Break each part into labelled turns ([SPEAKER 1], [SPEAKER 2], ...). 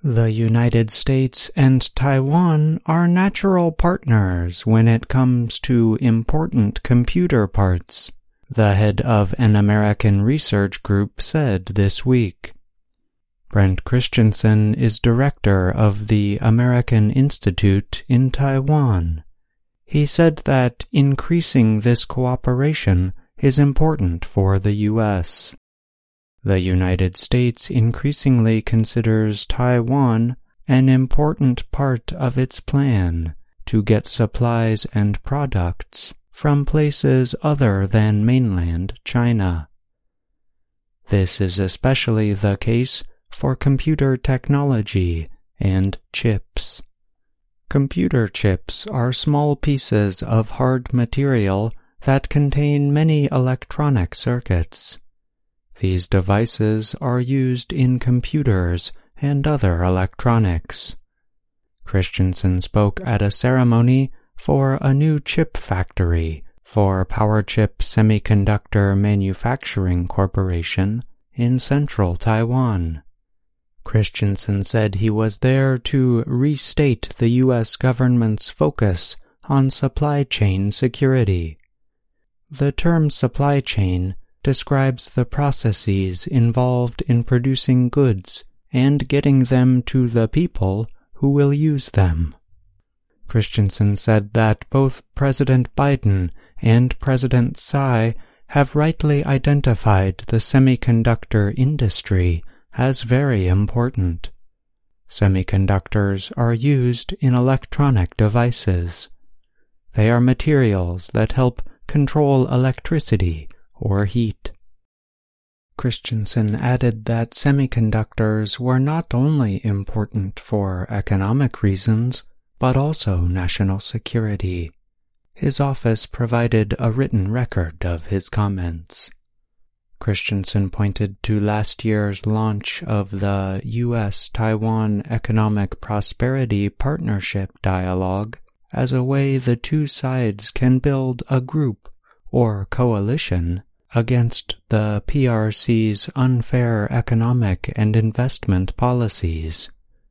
[SPEAKER 1] The United States and Taiwan are natural partners when it comes to important computer parts, the head of an American research group said this week. Brent Christensen is director of the American Institute in Taiwan. He said that increasing this cooperation is important for the U.S. The United States increasingly considers Taiwan an important part of its plan to get supplies and products from places other than mainland China. This is especially the case for computer technology and chips. Computer chips are small pieces of hard material that contain many electronic circuits. These devices are used in computers and other electronics. Christensen spoke at a ceremony for a new chip factory for Powerchip Semiconductor Manufacturing Corporation in central Taiwan. Christensen said he was there to restate the U.S. government's focus on supply chain security. The term supply chain describes the processes involved in producing goods and getting them to the people who will use them. Christensen said that both President Biden and President Tsai have rightly identified the semiconductor industry as very important. Semiconductors are used in electronic devices. They are materials that help control electricity or heat. Christensen added that semiconductors were not only important for economic reasons, but also national security. His office provided a written record of his comments. Christensen pointed to last year's launch of the U.S.-Taiwan Economic Prosperity Partnership Dialogue as a way the two sides can build a group or coalition against the PRC's unfair economic and investment policies.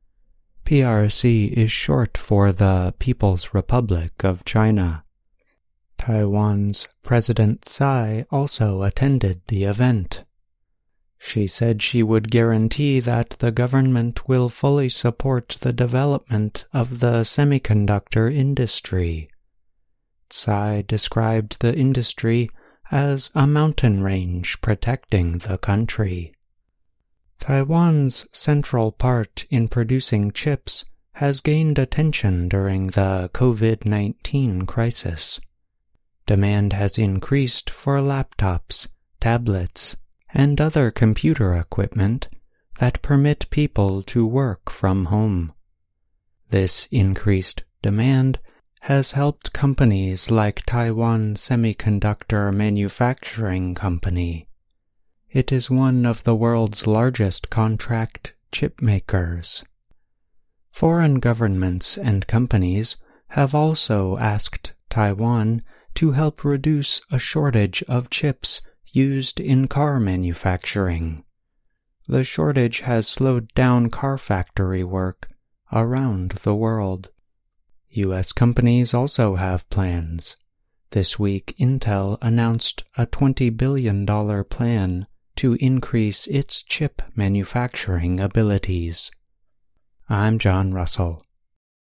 [SPEAKER 1] PRC is short for the People's Republic of China. Taiwan's President Tsai also attended the event. She said she would guarantee that the government will fully support the development of the semiconductor industry. Tsai described the industry as a mountain range protecting the country. Taiwan's central part in producing chips has gained attention during the COVID-19 crisis. Demand has increased for laptops, tablets, and other computer equipment that permit people to work from home. This increased demand has helped companies like Taiwan Semiconductor Manufacturing Company. It is one of the world's largest contract chip makers. Foreign governments and companies have also asked Taiwan to help reduce a shortage of chips used in car manufacturing. The shortage has slowed down car factory work around the world. U.S. companies also have plans. This week, Intel announced a $20 billion plan to increase its chip manufacturing abilities. I'm John Russell.